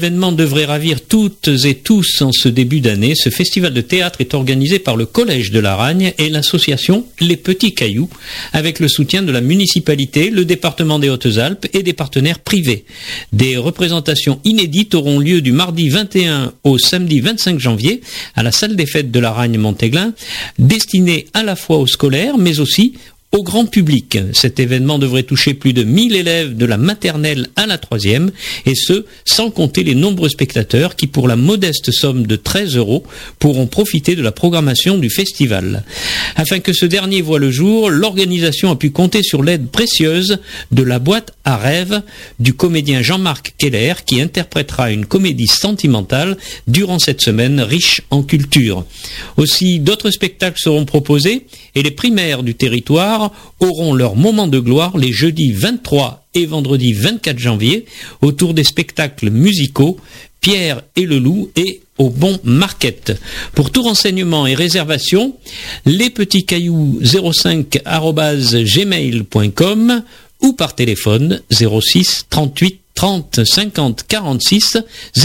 événement devrait ravir toutes et tous en ce début d'année. Ce festival de théâtre est organisé par le Collège de Laragne et l'association Les Petits Cailloux, avec le soutien de la municipalité, le département des Hautes-Alpes et des partenaires privés. Des représentations inédites auront lieu du mardi 21 au samedi 25 janvier à la salle des fêtes de Laragne-Montéglin, destinées à la fois aux scolaires mais aussi au grand public. Cet événement devrait toucher plus de 1000 élèves de la maternelle à la 3e, et ce, sans compter les nombreux spectateurs qui, pour la modeste somme de 13 €, pourront profiter de la programmation du festival. Afin que ce dernier voie le jour, l'organisation a pu compter sur l'aide précieuse de la boîte à rêves du comédien Jean-Marc Keller, qui interprétera une comédie sentimentale durant cette semaine riche en culture. Aussi, d'autres spectacles seront proposés, et les primaires du territoire auront leur moment de gloire les jeudis 23 et vendredi 24 janvier autour des spectacles musicaux Pierre et le Loup et au Bon Market. Pour tout renseignement et réservation, lespetitscailloux05@gmail.com ou par téléphone 06 38 30 50 46,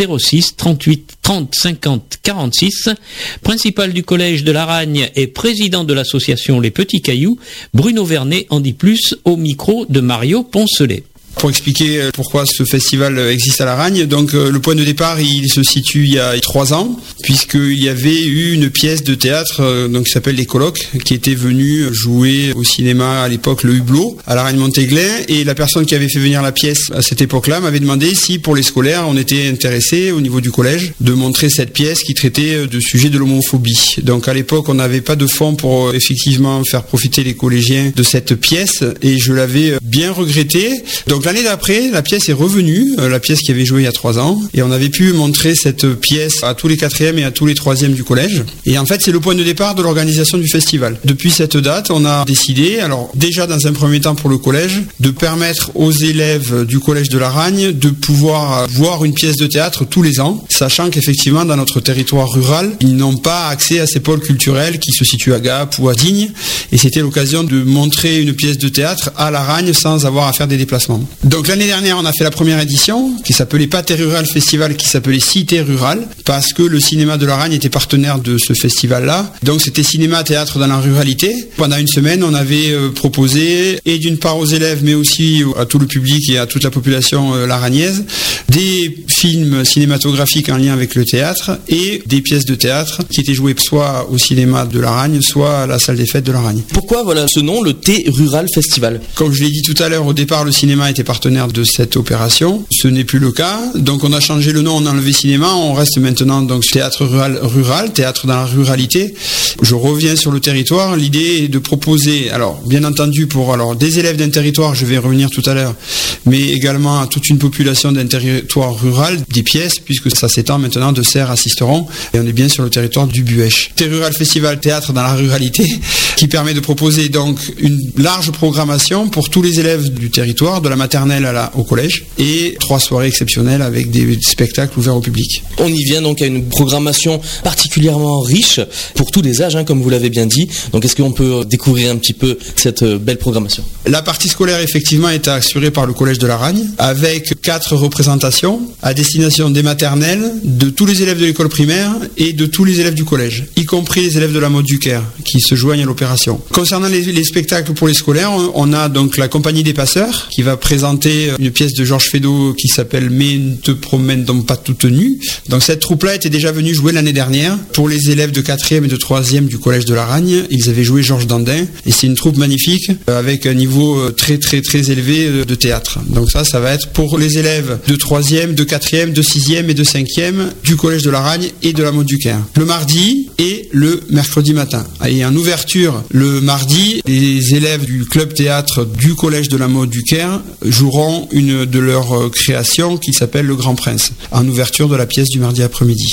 06 38 30 50 46. Principal du collège de Laragne et président de l'association Les Petits Cailloux, Bruno Vernet en dit plus au micro de Mario Poncelet. Pour expliquer pourquoi ce festival existe à Laragne, donc le point de départ il se situe il y a 3 ans, puisqu'il y avait eu une pièce de théâtre donc qui s'appelle Les Colloques, qui était venue jouer au cinéma à l'époque le Hublot à Laragne-Montéglin, et la personne qui avait fait venir la pièce à cette époque-là m'avait demandé si pour les scolaires on était intéressé au niveau du collège de montrer cette pièce qui traitait de sujet de l'homophobie. Donc à l'époque on n'avait pas de fonds pour effectivement faire profiter les collégiens de cette pièce, et je l'avais bien regretté. Donc l'année d'après, la pièce est revenue, la pièce qui avait joué il y a 3 ans, et on avait pu montrer cette pièce à tous les 4e et à tous les 3e du collège. Et en fait, c'est le point de départ de l'organisation du festival. Depuis cette date, on a décidé, alors déjà dans un premier temps pour le collège, de permettre aux élèves du collège de Laragne de pouvoir voir une pièce de théâtre tous les ans, sachant qu'effectivement, dans notre territoire rural, ils n'ont pas accès à ces pôles culturels qui se situent à Gap ou à Digne, et c'était l'occasion de montrer une pièce de théâtre à Laragne sans avoir à faire des déplacements. Donc l'année dernière, on a fait la première édition qui s'appelait Pâté Rural Festival, qui s'appelait Cité Rurale, parce que le cinéma de Laragne était partenaire de ce festival-là. Donc c'était cinéma-théâtre dans la ruralité. Pendant une semaine, on avait proposé, et d'une part aux élèves, mais aussi à tout le public et à toute la population laragnaise, des films cinématographiques en lien avec le théâtre et des pièces de théâtre qui étaient jouées soit au cinéma de Laragne, soit à la salle des fêtes de Laragne. Pourquoi ce nom, le Thé Rural Festival ? Comme je l'ai dit tout à l'heure, au départ, le cinéma était partenaire de cette opération. Ce n'est plus le cas. Donc on a changé le nom, on a enlevé cinéma, on reste maintenant donc théâtre rural, théâtre dans la ruralité. Je reviens sur le territoire. L'idée est de proposer, alors bien entendu pour des élèves d'un territoire, je vais revenir tout à l'heure, mais également à toute une population d'un territoire rural, des pièces, puisque ça s'étend maintenant de Serres à Sisteron, et on est bien sur le territoire du Buèche. Thé Rural Festival, théâtre dans la ruralité, qui permet de proposer donc une large programmation pour tous les élèves du territoire, de la maternelle au collège, et 3 soirées exceptionnelles avec des spectacles ouverts au public. On y vient donc à une programmation particulièrement riche pour tous les âges, comme vous l'avez bien dit. Donc est-ce qu'on peut découvrir un petit peu cette belle programmation ? La partie scolaire effectivement est assurée par le collège de Laragne, avec 4 représentations à destination des maternelles, de tous les élèves de l'école primaire et de tous les élèves du collège, y compris les élèves de la Motte du Caire qui se joignent à l'opération. Concernant les spectacles pour les scolaires, on a donc la Compagnie des Passeurs qui va présenter une pièce de Georges Feydeau qui s'appelle « Mais ne te promène donc pas toute nue ». Donc cette troupe-là était déjà venue jouer l'année dernière pour les élèves de 4e et de 3e du collège de Laragne. Ils avaient joué Georges Dandin, et c'est une troupe magnifique avec un niveau très très très élevé de théâtre. Donc ça va être pour les élèves de 3e, de 4e, de 6e et de 5e du collège de Laragne et de la Motte du Caire. Le mardi et le mercredi matin. Et en ouverture, le mardi, les élèves du club théâtre du collège de la Motte du Caire joueront une de leurs créations qui s'appelle Le Grand Prince, en ouverture de la pièce du mardi après-midi.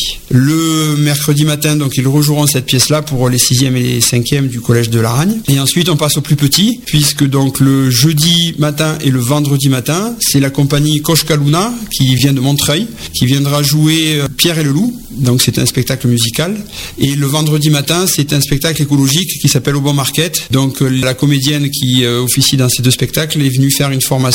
Le mercredi matin, donc ils rejoueront cette pièce-là pour les 6e et les 5e du collège de Laragne. Et ensuite, on passe aux plus petits, puisque donc le jeudi matin et le vendredi matin, c'est la compagnie Koshkaluna qui vient de Montreuil, qui viendra jouer Pierre et le Loup. Donc c'est un spectacle musical. Et le vendredi matin, c'est un spectacle écologique qui s'appelle Au Bon Market. Donc la comédienne qui officie dans ces 2 spectacles est venue faire une formation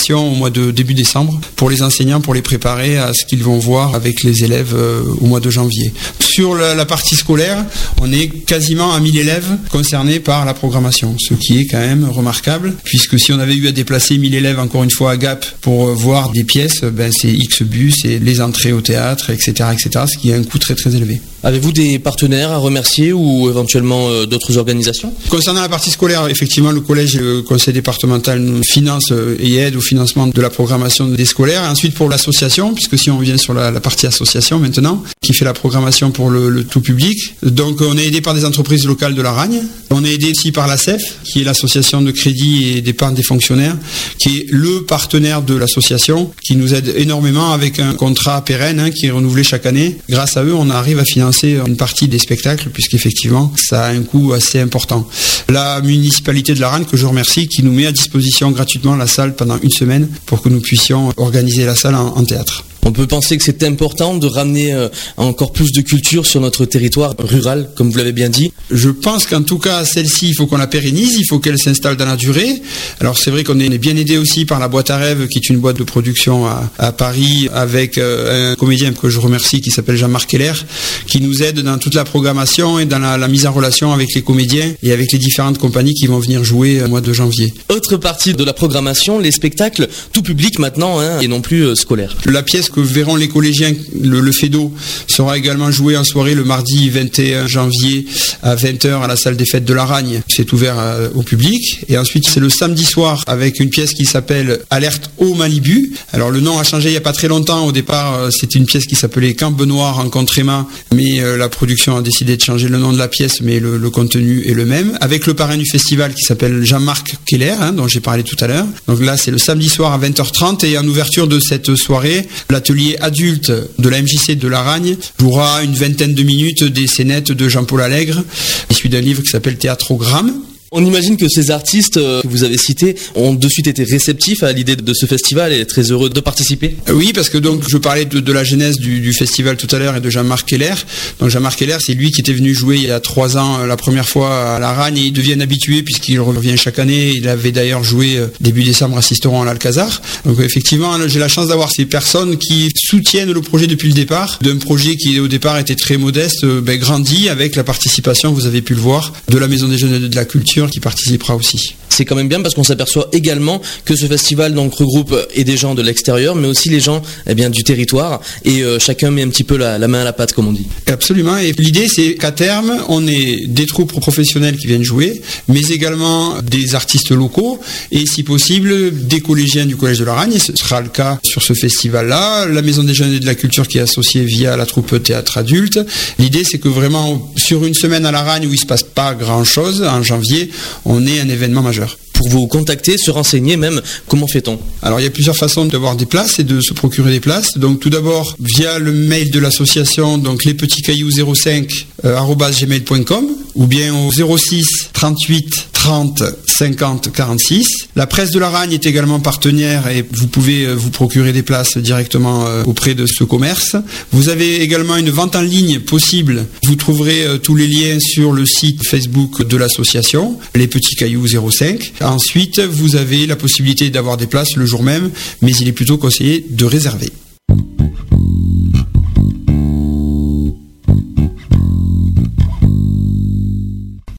formation au mois de début décembre pour les enseignants, pour les préparer à ce qu'ils vont voir avec les élèves au mois de janvier. Sur la partie scolaire, on est quasiment à 1000 élèves concernés par la programmation, ce qui est quand même remarquable, puisque si on avait eu à déplacer 1000 élèves encore une fois à Gap pour voir des pièces, c'est X bus et les entrées au théâtre, etc., ce qui a un coût très très élevé. Avez-vous des partenaires à remercier ou éventuellement d'autres organisations? Concernant la partie scolaire, effectivement, le collège et le conseil départemental nous financent et aident au financement de la programmation des scolaires. Et ensuite, pour l'association, puisque si on revient sur la partie association maintenant, qui fait la programmation pour le tout public. Donc, on est aidé par des entreprises locales de la Ragne. On est aidé aussi par l'ASEF, qui est l'association de crédit et d'épargne des fonctionnaires, qui est le partenaire de l'association, qui nous aide énormément avec un contrat pérenne qui est renouvelé chaque année. Grâce à eux, on arrive à financer une partie des spectacles, puisqu'effectivement, ça a un coût assez important. La municipalité de la Ragne, que je remercie, qui nous met à disposition gratuitement la salle pendant une semaine pour que nous puissions organiser la salle en théâtre. On peut penser que c'est important de ramener encore plus de culture sur notre territoire rural, comme vous l'avez bien dit. Je pense qu'en tout cas, celle-ci, il faut qu'on la pérennise, il faut qu'elle s'installe dans la durée. Alors c'est vrai qu'on est bien aidé aussi par la boîte à rêves, qui est une boîte de production à Paris, avec un comédien que je remercie, qui s'appelle Jean-Marc Keller, qui nous aide dans toute la programmation et dans la mise en relation avec les comédiens et avec les différentes compagnies qui vont venir jouer au mois de janvier. Autre partie de la programmation, les spectacles tout public maintenant, et non plus scolaires. La pièce que verront les collégiens, le Fédo, sera également joué en soirée le mardi 21 janvier à 20h à la salle des fêtes de la Ragne. C'est ouvert au public. Et ensuite, c'est le samedi soir avec une pièce qui s'appelle Alerte au Malibu. Alors le nom a changé il n'y a pas très longtemps. Au départ, c'était une pièce qui s'appelait Camp Benoît rencontre Emma, mais la production a décidé de changer le nom de la pièce, mais le contenu est le même. Avec le parrain du festival qui s'appelle Jean-Marc Keller, dont j'ai parlé tout à l'heure. Donc là, c'est le samedi soir à 20h30 et en ouverture de cette soirée, l'atelier adulte de la MJC de la Ragne jouera une vingtaine de minutes des scénettes de Jean-Paul Allègre, issu d'un livre qui s'appelle Théâtrogramme. On imagine que ces artistes que vous avez cités ont de suite été réceptifs à l'idée de ce festival et très heureux de participer. Oui, parce que donc je parlais de la genèse du festival tout à l'heure et de Jean-Marc Keller. Donc Jean-Marc Keller, c'est lui qui était venu jouer il y a 3 ans la première fois à la Ragne et il devient habitué puisqu'il revient chaque année. Il avait d'ailleurs joué début décembre à Sisteron à l'Alcazar. Donc effectivement, j'ai la chance d'avoir ces personnes qui soutiennent le projet depuis le départ, d'un projet qui au départ était très modeste, grandit avec la participation, vous avez pu le voir, de la Maison des Jeunes et de la Culture qui participera aussi. C'est quand même bien parce qu'on s'aperçoit également que ce festival donc regroupe et des gens de l'extérieur mais aussi les gens du territoire et chacun met un petit peu la main à la pâte comme on dit. Absolument, et l'idée c'est qu'à terme on ait des troupes professionnelles qui viennent jouer mais également des artistes locaux et si possible des collégiens du collège de la Ragne, et ce sera le cas sur ce festival là, la Maison des Jeunes et de la Culture qui est associée via la troupe théâtre adulte. L'idée c'est que vraiment sur une semaine à la Ragne où il se passe pas grand chose en janvier, on ait un événement majeur. Pour vous contacter, se renseigner même, comment fait-on? Alors il y a plusieurs façons d'avoir des places et de se procurer des places. Donc tout d'abord via le mail de l'association, donc lespetitscailloux05@gmail.com ou bien au 06 38 30 50 46. La presse de la Ragne est également partenaire et vous pouvez vous procurer des places directement auprès de ce commerce. Vous avez également une vente en ligne possible. Vous trouverez tous les liens sur le site Facebook de l'association, Les Petits Cailloux 05. Ensuite, vous avez la possibilité d'avoir des places le jour même, mais il est plutôt conseillé de réserver.